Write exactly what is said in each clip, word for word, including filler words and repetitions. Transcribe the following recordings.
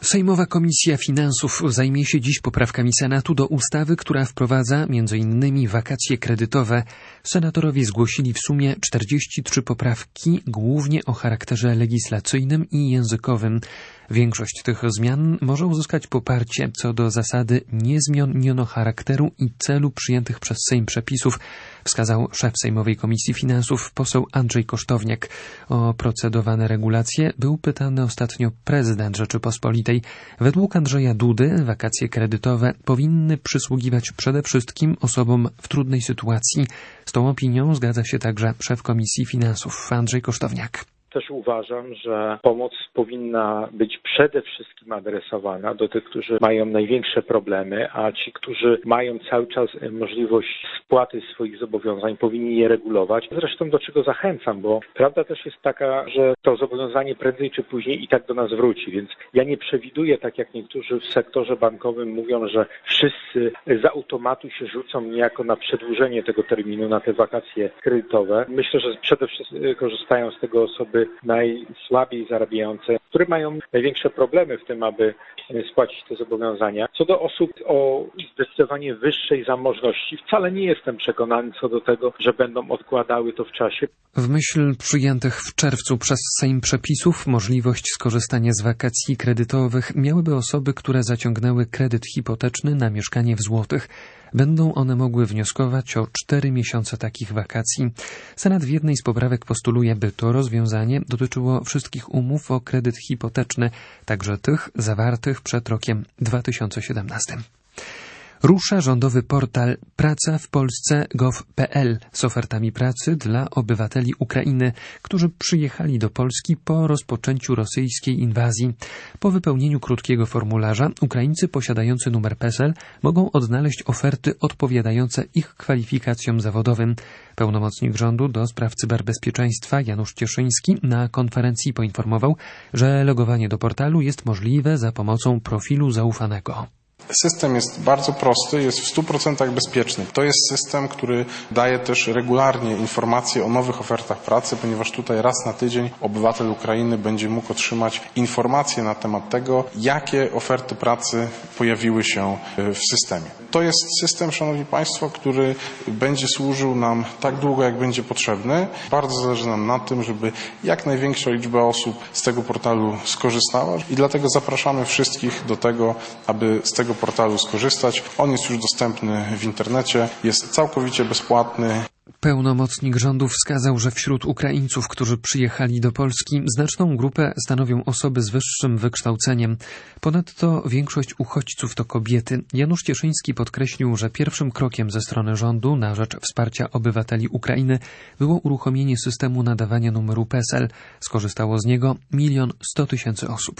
Sejmowa Komisja Finansów zajmie się dziś poprawkami Senatu do ustawy, która wprowadza między innymi wakacje kredytowe. Senatorowie zgłosili w sumie czterdzieści trzy poprawki, głównie o charakterze legislacyjnym i językowym. Większość tych zmian może uzyskać poparcie co do zasady nie zmieniono charakteru i celu przyjętych przez Sejm przepisów, wskazał szef Sejmowej Komisji Finansów poseł Andrzej Kosztowniak. O procedowane regulacje był pytany ostatnio prezydent Rzeczypospolitej. Według Andrzeja Dudy wakacje kredytowe powinny przysługiwać przede wszystkim osobom w trudnej sytuacji. Z tą opinią zgadza się także szef Komisji Finansów Andrzej Kosztowniak. Też uważam, że pomoc powinna być przede wszystkim adresowana do tych, którzy mają największe problemy, a ci, którzy mają cały czas możliwość spłaty swoich zobowiązań, powinni je regulować. Zresztą do czego zachęcam, bo prawda też jest taka, że to zobowiązanie prędzej czy później i tak do nas wróci, więc ja nie przewiduję, tak jak niektórzy w sektorze bankowym mówią, że wszyscy z automatu się rzucą niejako na przedłużenie tego terminu, na te wakacje kredytowe. Myślę, że przede wszystkim korzystają z tego osoby najsłabiej zarabiające, które mają największe problemy w tym, aby spłacić te zobowiązania. Co do osób o zdecydowanie wyższej zamożności, wcale nie jestem przekonany co do tego, że będą odkładały to w czasie. W myśl przyjętych w czerwcu przez Sejm przepisów możliwość skorzystania z wakacji kredytowych miałyby osoby, które zaciągnęły kredyt hipoteczny na mieszkanie w złotych. Będą one mogły wnioskować o cztery miesiące takich wakacji. Senat w jednej z poprawek postuluje, by to rozwiązanie dotyczyło wszystkich umów o kredyt hipoteczny, także tych zawartych przed rokiem dwa tysiące siedemnastym. Rusza rządowy portal praca w polsce kropka gov kropka pe el z ofertami pracy dla obywateli Ukrainy, którzy przyjechali do Polski po rozpoczęciu rosyjskiej inwazji. Po wypełnieniu krótkiego formularza Ukraińcy posiadający numer P E S E L mogą odnaleźć oferty odpowiadające ich kwalifikacjom zawodowym. Pełnomocnik rządu do spraw cyberbezpieczeństwa Janusz Cieszyński na konferencji poinformował, że logowanie do portalu jest możliwe za pomocą profilu zaufanego. System jest bardzo prosty, jest w stu procentach bezpieczny. To jest system, który daje też regularnie informacje o nowych ofertach pracy, ponieważ tutaj raz na tydzień obywatel Ukrainy będzie mógł otrzymać informacje na temat tego, jakie oferty pracy pojawiły się w systemie. To jest system, szanowni państwo, który będzie służył nam tak długo, jak będzie potrzebny. Bardzo zależy nam na tym, żeby jak największa liczba osób z tego portalu skorzystała i dlatego zapraszamy wszystkich do tego, aby z tego portalu skorzystać. On jest już dostępny w internecie, jest całkowicie bezpłatny. Pełnomocnik rządu wskazał, że wśród Ukraińców, którzy przyjechali do Polski, znaczną grupę stanowią osoby z wyższym wykształceniem. Ponadto większość uchodźców to kobiety. Janusz Cieszyński podkreślił, że pierwszym krokiem ze strony rządu na rzecz wsparcia obywateli Ukrainy było uruchomienie systemu nadawania numeru P E S E L. Skorzystało z niego milion sto tysięcy osób.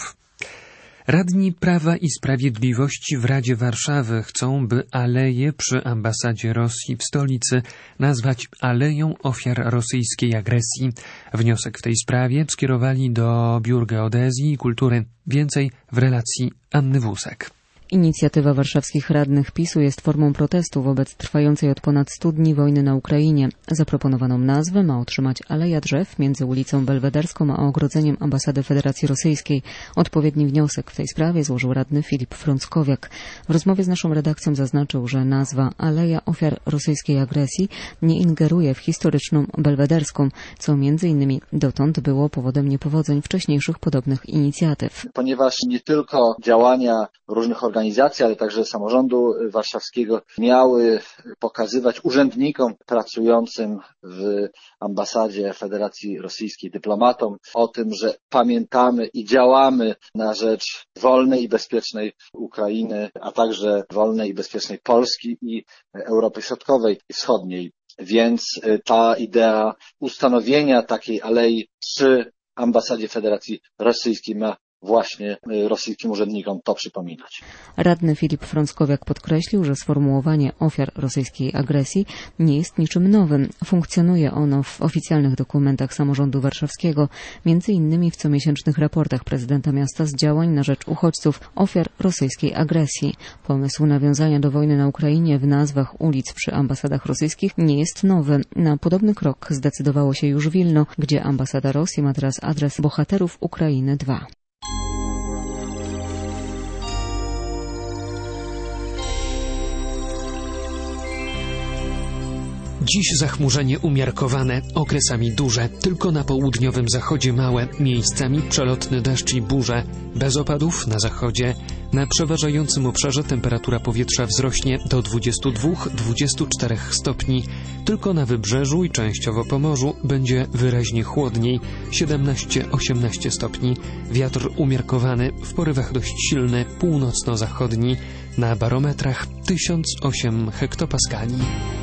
Radni Prawa i Sprawiedliwości w Radzie Warszawy chcą, by aleję przy ambasadzie Rosji w stolicy nazwać Aleją Ofiar Rosyjskiej Agresji. Wniosek w tej sprawie skierowali do Biur Geodezji i Kultury. Więcej w relacji Anny Wózek. Inicjatywa warszawskich radnych PiSu jest formą protestu wobec trwającej od ponad stu dni wojny na Ukrainie. Zaproponowaną nazwę ma otrzymać Aleja Drzew między ulicą Belwederską a ogrodzeniem ambasady Federacji Rosyjskiej. Odpowiedni wniosek w tej sprawie złożył radny Filip Frąckowiak. W rozmowie z naszą redakcją zaznaczył, że nazwa Aleja Ofiar Rosyjskiej Agresji nie ingeruje w historyczną Belwederską, co między innymi dotąd było powodem niepowodzeń wcześniejszych podobnych inicjatyw. Ponieważ nie tylko działania różnych organizacji, organizacji, ale także samorządu warszawskiego miały pokazywać urzędnikom pracującym w ambasadzie Federacji Rosyjskiej, dyplomatom o tym, że pamiętamy i działamy na rzecz wolnej i bezpiecznej Ukrainy, a także wolnej i bezpiecznej Polski i Europy Środkowej i Wschodniej. Więc ta idea ustanowienia takiej alei przy ambasadzie Federacji Rosyjskiej ma właśnie rosyjskim urzędnikom to przypominać. Radny Filip Frąckowiak podkreślił, że sformułowanie ofiar rosyjskiej agresji nie jest niczym nowym. Funkcjonuje ono w oficjalnych dokumentach samorządu warszawskiego, między innymi w comiesięcznych raportach prezydenta miasta z działań na rzecz uchodźców ofiar rosyjskiej agresji. Pomysł nawiązania do wojny na Ukrainie w nazwach ulic przy ambasadach rosyjskich nie jest nowy. Na podobny krok zdecydowało się już Wilno, gdzie ambasada Rosji ma teraz adres Bohaterów Ukrainy dwa. Dziś zachmurzenie umiarkowane, okresami duże, tylko na południowym zachodzie małe, miejscami przelotny deszcz i burze. Bez opadów na zachodzie. Na przeważającym obszarze temperatura powietrza wzrośnie do dwudziestu dwóch do dwudziestu czterech stopni. Tylko na wybrzeżu i częściowo Pomorzu będzie wyraźnie chłodniej, siedemnaście do osiemnastu stopni. Wiatr umiarkowany, w porywach dość silny, północno-zachodni, na barometrach tysiąc osiem hektopaskali.